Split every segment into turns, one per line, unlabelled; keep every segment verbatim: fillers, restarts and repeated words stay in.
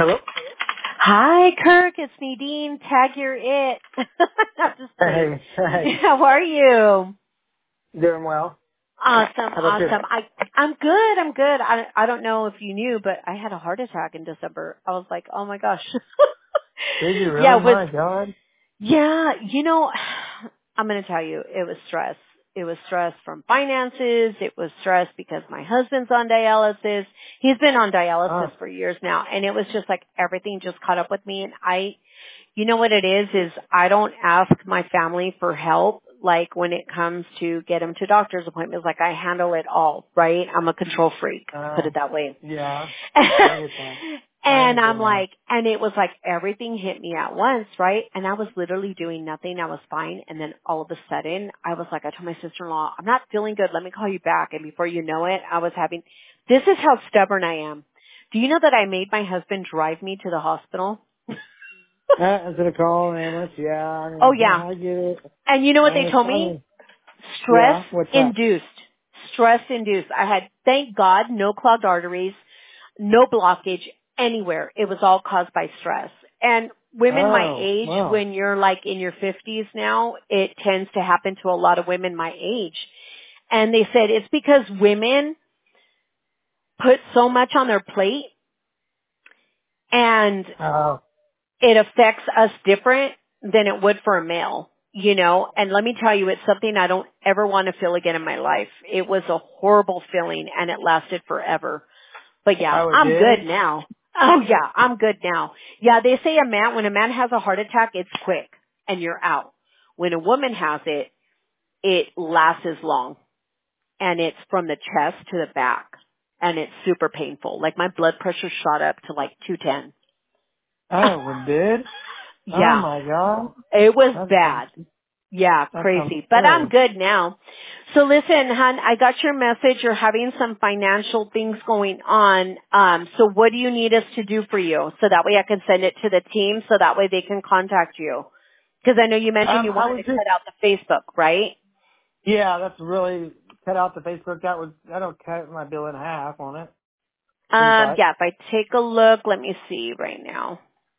Hello?
Hi, Kirk. It's Nadine. Tag you're it. Not just kidding.
Hey, hey.
How are you?
Doing well.
Awesome,
How about you?
awesome. I I'm good. I'm good. I I don't know if you knew, but I had a heart attack in December. I was like, oh my gosh.
Did you
yeah,
really?
it was.
My God.
Yeah, you know, I'm going to tell you, it was stress. It was stress from finances. It was stress because my husband's on dialysis. He's been on
Oh,
dialysis for years now, and it was just like everything just caught up with me. And I, you know what it is, is I don't ask my family for help. Like when it comes to get them to doctor's appointments, like I handle it all, right? I'm a control freak, put
oh,
it that way.
yeah. I get that. I
And I'm
understand that.
like, and it was like everything hit me at once, right? And I was literally doing nothing. I was fine. And then all of a sudden, I was like, I told my sister-in-law, I'm not feeling good. Let me call you back. And before you know it, I was having, this is how stubborn I am. Do you know that I made my husband drive me to the hospital?
Uh, is it a call, an ambulance? Yeah, I
Oh
mean,
yeah.
I get it.
And you know
I
what they told
understand. I
me?
mean,
Stress
yeah, what's that?
induced. Stress induced. I had, thank God, no clogged arteries, no blockage anywhere. It was all caused by stress. And women my
Oh,
age,
well.
when you're like in your fifties now, it tends to happen to a lot of women my age. And they said it's because women put so much on their plate and
Oh,
it affects us different than it would for a male, you know, and let me tell you, it's something I don't ever want to feel again in my life. It was a horrible feeling and it lasted forever. But yeah,
oh, it
I'm
did?
good now. Oh yeah, I'm good now. Yeah, they say a man, when a man has a heart attack, it's quick and you're out. When a woman has it, it lasts as long and it's from the chest to the back and it's super painful. Like my blood pressure shot up to like two ten.
Oh, it did? Oh,
Yeah.
my God.
It was
That sounds,
bad. Yeah,
that sounds
crazy. But I'm
scary.
good now. So listen, hon, I got your message. You're having some financial things going on. Um, so what do you need us to do for you? So that way I can send it to the team so that way they can contact you. Because I know you mentioned
Um,
you
I
wanted
was
to
just,
cut out the Facebook, right?
yeah, that's really, cut out the Facebook. That was, that'll cut my bill in half on it. Seems
Um,
like.
yeah, if I take a look, let me see right now.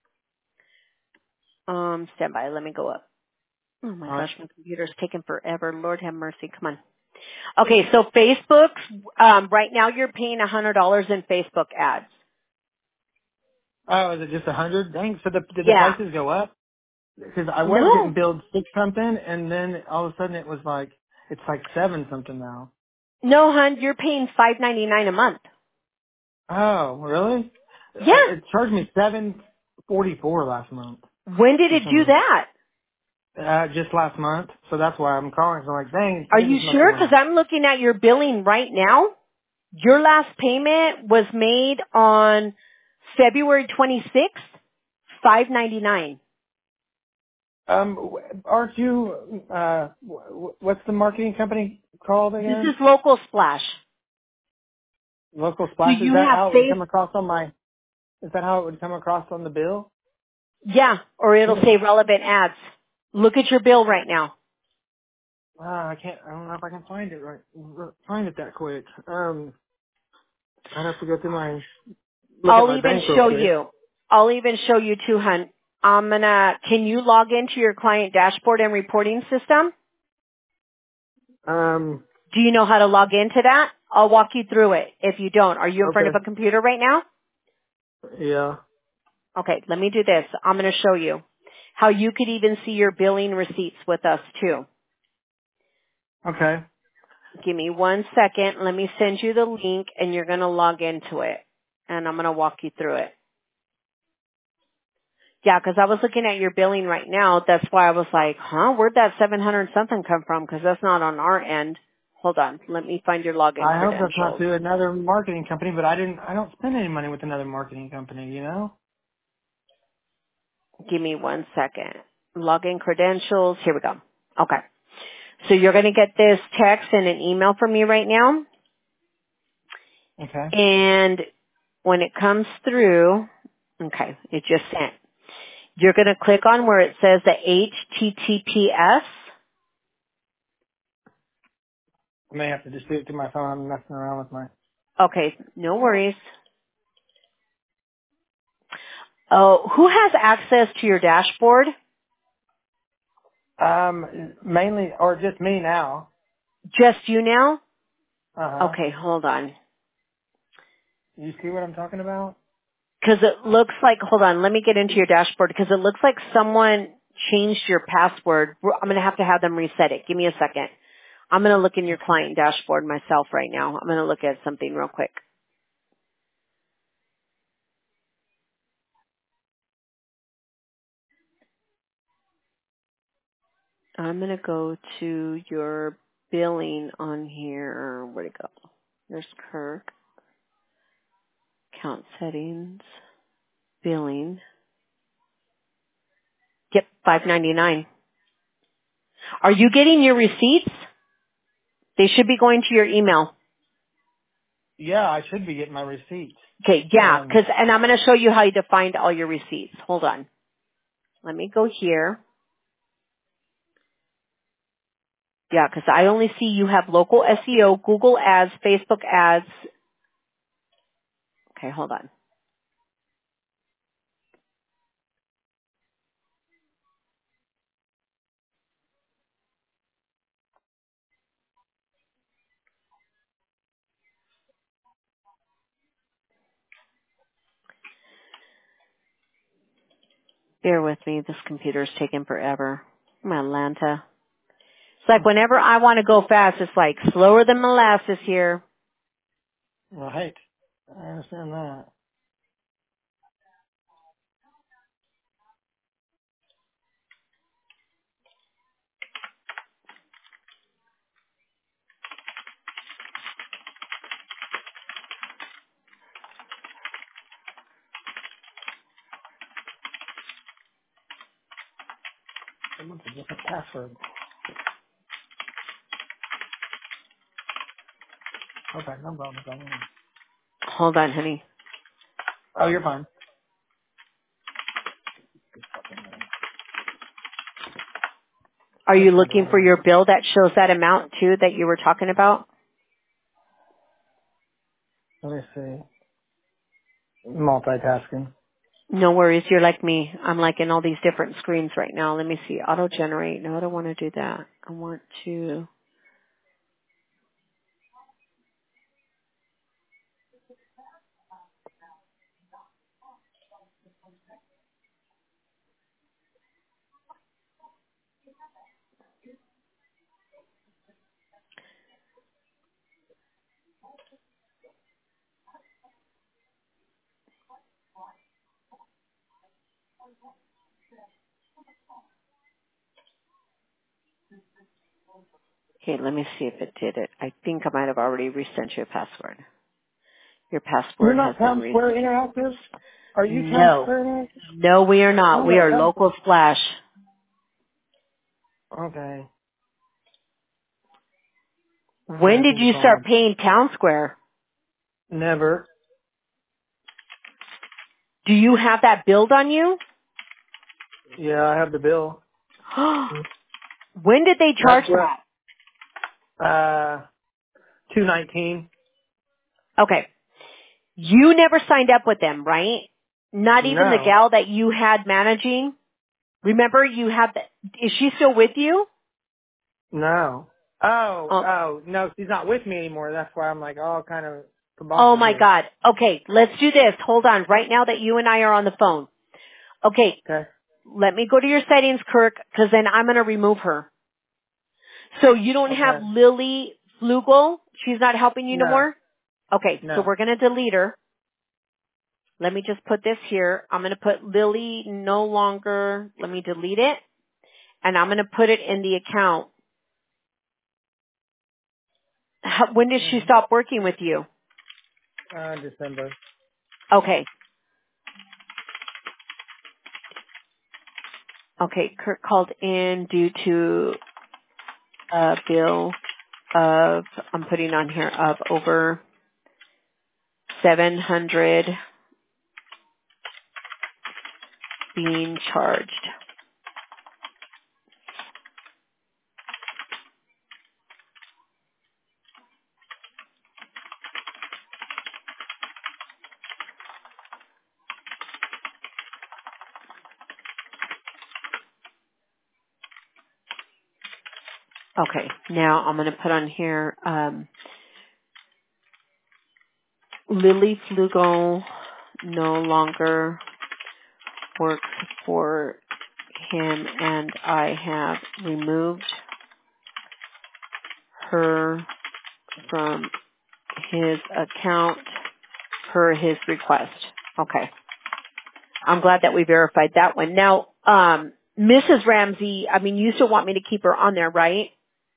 Um, stand by. Let me go up. Oh my
All right.
gosh, my computer's taking forever. Lord have mercy. Come on. Okay, so Facebook, um, right now you're paying one hundred dollars in Facebook ads.
Oh, is it just a hundred? Dang. So the, did the
Yeah.
prices go up? Because I was getting
No.
billed six something, and then all of a sudden it was like it's like seven something now.
No, hon, you're paying five ninety nine a month.
Oh, really?
Yeah.
Uh, It charged me seven forty four last month
When did
for
it
some
do
reason.
that?
Uh, just last month, so that's why I'm calling. So I'm like, dang,
Are
they
you
just must have
sure?
went
Because
up.
I'm looking at your billing right now. Your last payment was made on February twenty-sixth, five ninety nine.
Um, w- aren't you? Uh, w- w- what's the marketing company called
This
again?
is Local Splash.
Local
Do
Splash. Is
you
that
have
how it would
Face?
come across on my? Is that how it would come across on the bill?
Yeah, or it'll
Yeah.
say relevant ads. Look at your bill right now.
Ah, I can't. I don't know if I can find it right. Find it that quick. Um, I'd have to go through my look at
I'll
my
even
bank real
show
quick.
you. I'll even show you too, hun. I'm gonna, can you log into your client dashboard and reporting system?
Um,
Do you know how to log into that? I'll walk you through it. If you don't, are you in front of
okay.
a computer right now?
Yeah.
Okay, let me do this. I'm gonna show you how you could even see your billing receipts with us too.
Okay.
Give me one second. Let me send you the link and you're gonna log into it. And I'm gonna walk you through it. Yeah, 'cause I was looking at your billing right now. That's why I was like, huh, where'd that seven hundred something come from? 'Cause that's not on our end. Hold on. Let me find your login
I hope that's not
credentials.
through another marketing company, but I didn't. I don't spend any money with another marketing company. You know.
Give me one second. Login credentials. Here we go. Okay. So you're going to get this text and an email from me right now.
Okay.
And when it comes through, okay, it just sent. You're going to click on where it says the H T T P S.
I may have to just do it through my phone. I'm messing around with my.
Okay, no worries. Oh, who has access to your dashboard?
Um, mainly, or just me now.
Just you now?
Uh huh.
Okay, hold on.
You see what I'm talking about?
Because it looks like, hold on, let me get into your dashboard because it looks like someone changed your password. We're- I'm going to have to have them reset it. Give me a second. I'm going to look in your client dashboard myself right now. I'm going to look at something real quick. I'm going to go to your billing on here. Where'd it go? There's Kirk. Account settings. Billing. Yep, five ninety-nine. Are you getting your receipts? They should be going to your email.
Yeah, I should be getting my receipts.
Okay, yeah,
Um,
'cause and I'm going to show you how to find all your receipts. Hold on. Let me go here. Yeah, 'cause I only see you have local S E O, Google ads, Facebook ads. Okay, hold on. Bear with me. This computer's taking forever. I'm in Atlanta. It's like whenever I want to go fast, it's like slower than molasses here.
right. I understand that. Someone's a different password. Okay, no problem. No problem.
Hold on, honey.
Oh, you're fine.
Are
Which
you
one do
looking
I
for
need?
your bill that shows that amount too that you were talking about?
Let me see. Multitasking.
No worries. You're like me. I'm like in all these different screens right now. Let me see. Auto generate. No, I don't want to do that. I want to. Okay, let me see if it did it. I think I might have already resent you a password. Your
You're
password has
not
been
Town
re.
Square Interactive? Are you Town
No.
Square Interactive?
No, we are not.
Oh,
We
yeah,
are
Town
local
Square.
splash.
Okay. I'm
When did
making the
you
phone.
start paying Town Square?
Never.
Do you have that billed on you?
Yeah, I have the bill.
When did they
That's
charge
what,
that?
uh, two nineteen.
Okay. You never signed up with them, right? Not even the
No.
gal that you had managing? Remember you had the, is she still with you?
No. Oh,
Oh,
oh, no, she's not with me anymore. That's why I'm like, oh, kind of
oh
kabobbled
my
here.
God. Okay, let's do this. Hold on. Right now that you and I are on the phone. Okay,
Okay.
let me go to your settings, Kirk, because then I'm going to remove her. So you don't have
Okay.
Lily Flugel? She's not helping you no
No.
more? Okay, so
No.
we're going to delete her. Let me just put this here. I'm going to put Lily no longer. Let me delete it. And I'm going to put it in the account. How, when did she
Mm,
stop working with you?
uh, December.
Okay. Okay, Kirk called in due to a bill of, I'm putting on here, of over seven hundred being charged. Okay. Now I'm going to put on here, um, Lily Flugel no longer works for him and I have removed her from his account per his request. Okay. I'm glad that we verified that one. Now, um, Missus Ramsey, I mean, you still want me to keep her on there, right?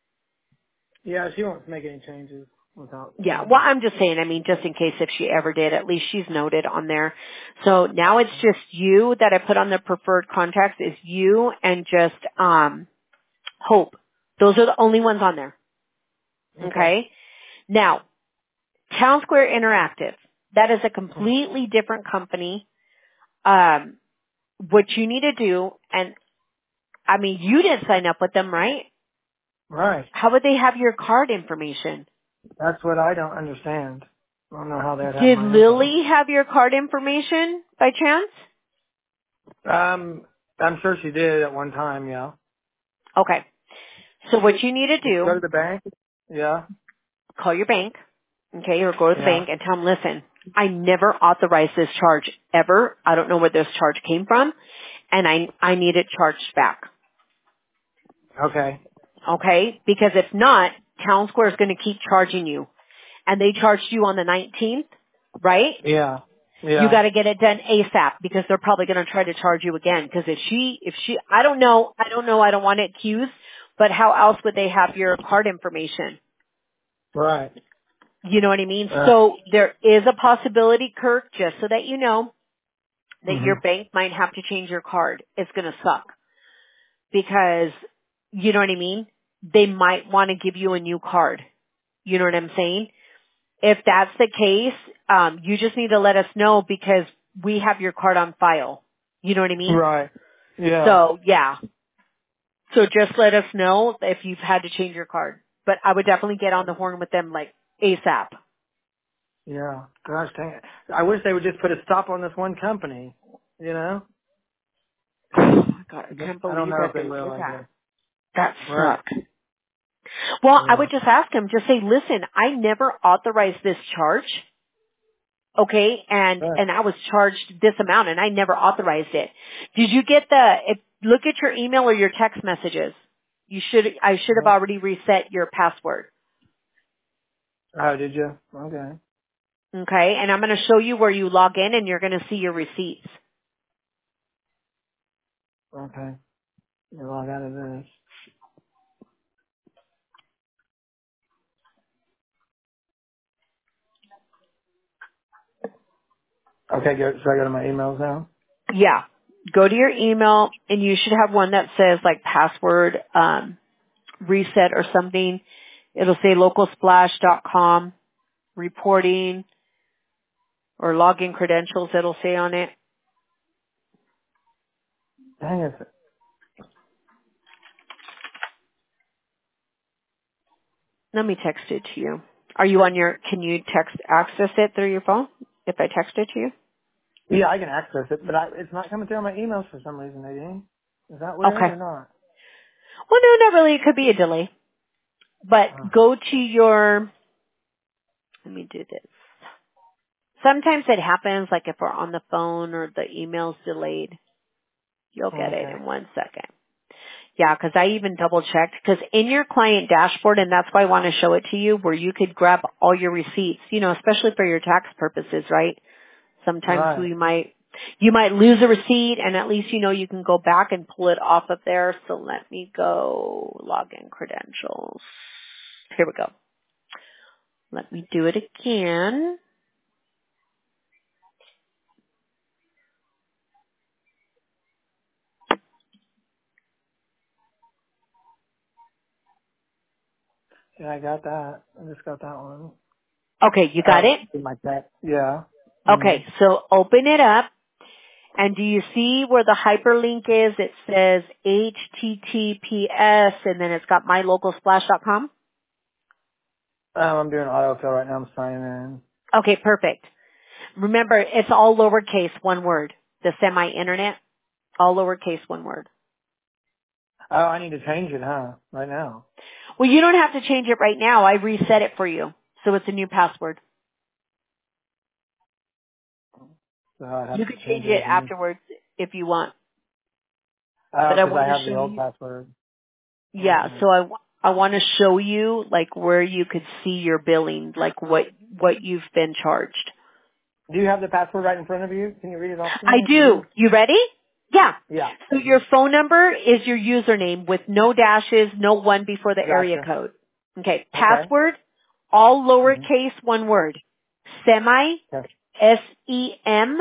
Yeah, she won't make any changes without, you
Yeah. Well,
know.
I'm just saying, I mean, just in case if she ever did, at least she's noted on there. So now it's just you that I put on the preferred contacts is you and just, um, Hope. Those are the only ones on there.
Okay.
Okay. Now, Town Square Interactive. That is a
Mhm.
completely different company. Um, what you need to do, and I mean, you didn't sign up with them, right?
Right.
How would they have your card information?
That's what I don't understand. I don't know how they'd have
Did
my info.
Lily have your card information by chance?
Um, I'm sure she did at one time, yeah.
Okay. So what you need to
Did she go
do,
to the bank? Yeah.
call your bank, okay, or go to the
Yeah.
bank and tell them, listen, I never authorized this charge ever. I don't know where this charge came from, and I I need it charged back.
Okay.
Okay? Because if not, Town Square is going to keep charging you. And they charged you on the nineteenth, right?
Yeah.
You
Yeah.
got to get it done ASAP because they're probably going to try to charge you again. Because if she, if she, I don't know, I don't know, I don't want to accuse, but how else would they have your card information?
Right.
You know what I mean?
Uh,
So there is a possibility, Kirk, just so that you know, that
hmm
your bank might have to change your card. It's going to suck because, you know what I mean? They might want to give you a new card. You know what I'm saying? If that's the case, um, you just need to let us know because we have your card on file. You know what I mean?
Right. Yeah.
So yeah. So just let us know if you've had to change your card. But I would definitely get on the horn with them like ASAP.
Yeah. Gosh dang it. I wish they would just put a stop on this one company, you know?
Oh my God, I
But
can't
I don't
believe
know
that
if they
they
will,
did
I
that.
guess.
That
Right.
sucks. Well, I
Yeah.
would just ask them, just say, listen, I never authorized this charge. Okay, and
Right.
and I was charged this amount, and I never authorized it. Did you get the? If, look at your email or your text messages. You should. I should have
Yeah.
already reset your password.
Oh, did you? Okay.
Okay, and I'm going to show you where you log in, and you're going to see your receipts.
Okay. You log out of this. Okay, go, so I go to my emails now?
Yeah, go to your email, and you should have one that says like password um, reset or something. It'll say local splash dot com reporting or login credentials. It'll say on it.
Dang it.
Let me text it to you. Are you on your, can you text, access it through your phone if I text it to you?
Yeah, I can access it, but I, it's not coming through on my emails for some reason, Nadine. Is that weird
Okay.
or not?
Well, no, not really. It could be a delay. But
Oh,
go to your, let me do this. Sometimes it happens like if we're on the phone or the email's delayed. You'll get it
okay.
in one second. Yeah, because I even double checked. Because in your client dashboard, and that's why I want to show it to you, where you could grab all your receipts, you know, especially for your tax purposes, right? Sometimes
Right.
we might, you might lose a receipt and at least you know you can go back and pull it off of there. So let me go login credentials. Here we go. Let me do it again.
Yeah, I got that. I just got that one.
Okay, you got
Oh,
it?
in my text. Yeah.
Okay,
Mhm.
so open it up and do you see where the hyperlink is? It says H T T P S and then it's got my local splash dot com.
Um, I'm doing autofill right now. I'm signing in.
Okay, perfect. Remember, it's all lowercase, one word. The semi-internet, all lowercase, one word.
Oh, I need to change it, huh? Right now.
Well, you don't have to change it right now. I reset it for you. So it's a new password.
So I'd
You
have to
can
change
change
it
it
again.
afterwards if you want.
Oh,
But I
because I
want to
have the
show
old
you.
password.
Yeah,
Okay.
so I, I want to show you like where you could see your billing, like what, what you've been charged.
Do you have the password right in front of you? Can you read it off to
I
me if you
do.
do?
You ready? Yeah.
Yeah.
So your phone number is your username with no dashes, no one before the area
Gotcha.
code. Okay.
Okay.
Password, all
Mm-hmm.
lowercase, one word. Semi,
Okay.
S E M.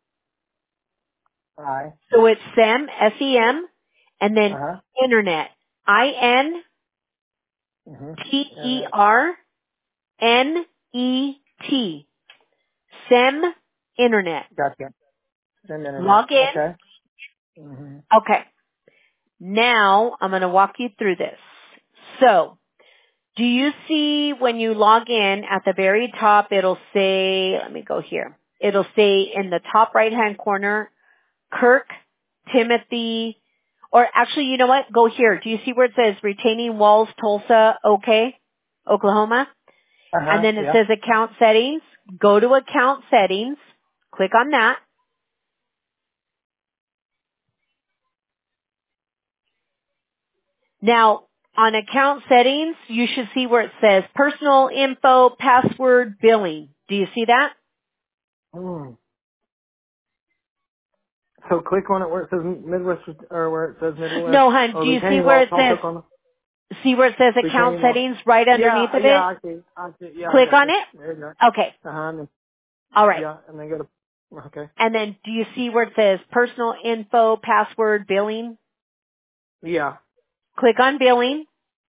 Aye.
So it's SEM, S E M, and then
Uh-huh.
internet, I N
Mm-hmm.
T E
Internet.
R N E T. SEM internet.
Gotcha. Send internet.
Log in.
Okay. Mm-hmm.
Okay. Now I'm going to walk you through this. So, do you see when you log in at the very top, it'll say, let me go here. It'll say in the top right hand corner, Kirk, Timothy, or actually, you know what? Go here. Do you see where it says retaining walls, Tulsa, okay, Oklahoma? And
Uh-huh.
then it
Yeah.
says account settings. Go to account settings. Click on that. Now, on account settings, you should see where it says personal info, password, billing. Do you see that?
Mm. So click on it where it says Midwest, or where it says Midwest,
No, hon.
or
Do you see
retaining
where
wall.
it
I'll
says,
click on
see where it says account
retaining wall.
settings right
Yeah,
underneath of
yeah,
it?
I see. I see. Yeah, I
Click
got
on
it.
it.
There you go.
Okay.
Uh-huh. And then,
All right.
yeah, and then go to, okay.
And then do you see where it says personal info, password, billing?
Yeah.
Click on billing.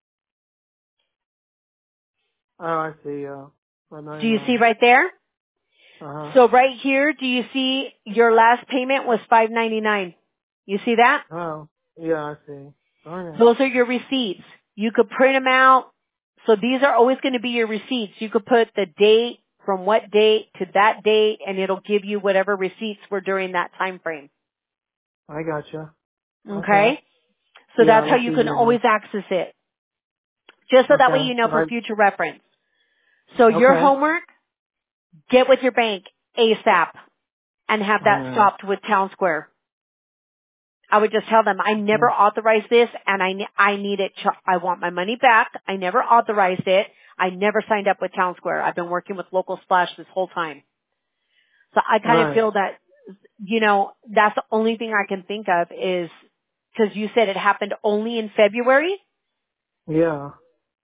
Oh, I see. Uh,
Do you see
one ninety-nine.
right there?
Uh-huh.
So right here, do you see your last payment was five ninety-nine? You see that?
Oh, yeah, I see. Darn it.
Those are your receipts. You could print them out. So these are always going to be your receipts. You could put the date from what date to that date and it'll give you whatever receipts were during that time frame.
I gotcha. Okay.
Okay? So
Yeah,
that's how
that's
you can
easier then.
always access it. Just so that way
Okay.
you know for
Right.
future reference. So your
Okay.
homework, get with your bank ASAP and have
I
that
know.
stopped with Town Square. I would just tell them, I never
Mm.
authorized this and I, ne- I need it, ch- I want my money back. I never authorized it. I never signed up with Town Square. I've been working with Local Splash this whole time. So I kind of
Right.
feel that, you know, that's the only thing I can think of is, cause you said it happened only in February,
Yeah.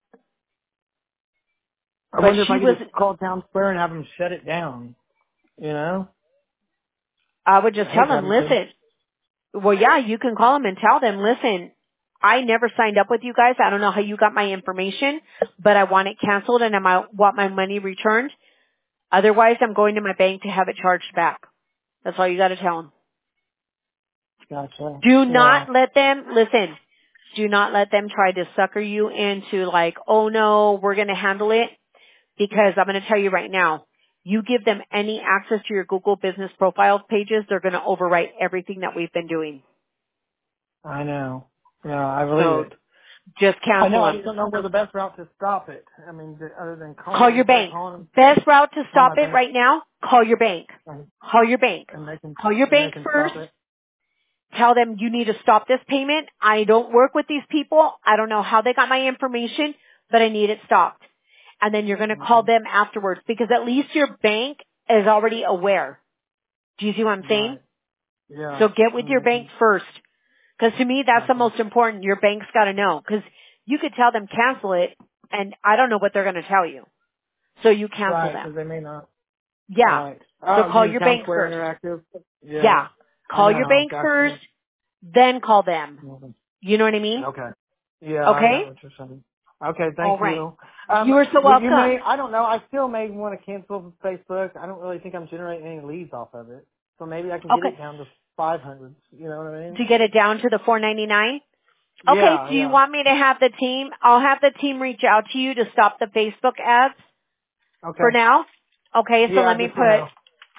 I
but
wonder if
she
I could
was,
just call Town Square and have them shut it down. You know?
I would just
I
tell
hate
them,
having to.
listen, well yeah, you can call them and tell them, listen, I never signed up with you guys. I don't know how you got my information, but I want it canceled and I want my money returned. Otherwise, I'm going to my bank to have it charged back. That's all you got to tell them.
Gotcha.
Do
Yeah.
not let them, listen, do not let them try to sucker you into like, oh no, we're going to handle it. Because I'm going to tell you right now, you give them any access to your Google business profile pages, they're going to overwrite everything that we've been doing.
I know. Yeah, I believe
So
it.
just
I know.
cancel
I
them.
just don't know where the best route to stop it. I mean, th- other than
Call
calling,
your
try
bank.
calling them,
Best route to
call
stop
my
it
bank,
right now, call your bank.
and,
Call your bank.
and they can
Call your
and they
bank
can
first.
stop it.
Tell them you need to stop this payment. I don't work with these people. I don't know how they got my information, but I need it stopped. And then you're going to call
Okay.
them afterwards because at least your bank is already aware. Do you see what I'm saying?
Right. Yeah.
So get with
And
your
they
bank
can.
first. Because to me, that's the
Gotcha.
most important. Your bank's got to know. Because you could tell them cancel it, and I don't know what they're going to tell you. So you cancel
Right,
them.
because they may not.
Yeah.
Right.
So
Oh, you
call
mean
your
Town
bank
Square
first.
Interactive? Yeah.
Yeah.
I
Call your
know.
bank first,
Gotcha.
then call them.
Mhm.
You know what I mean?
Okay. Yeah, I
Okay?
got what you're saying. Okay,
All
thank
right.
you. Um,
You are so
would you
welcome.
may, I don't know, I still may want to cancel Facebook. I don't really think I'm generating any leads off of it. So maybe I can get
Okay.
it down to five hundred. You know what I mean?
To get it down to the four ninety-nine? Okay.
Yeah,
Do you
yeah.
want me to have the team? I'll have the team reach out to you to stop the Facebook ads for
Okay.
now. Okay. So
Yeah,
let me
just for
put
now.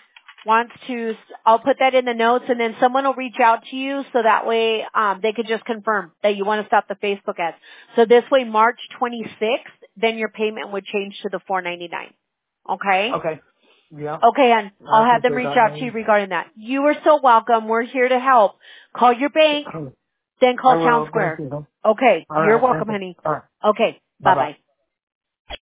wants to, I'll put that in the notes, and then someone will reach out to you so that way um, they could just confirm that you want to stop the Facebook ads. So this way, March twenty-sixth, then your payment would change to the four ninety-nine. Okay?
Okay. Yeah.
Okay, and
I
I'll have them
appreciate
reach
that,
out to you
man.
regarding that. You are so welcome. We're here to help. Call your bank, then
I
call Town
will. Thank
Square.
you.
Okay,
All
you're
right.
welcome,
Thank you.
honey.
All right.
Okay,
Bye bye.
bye-bye.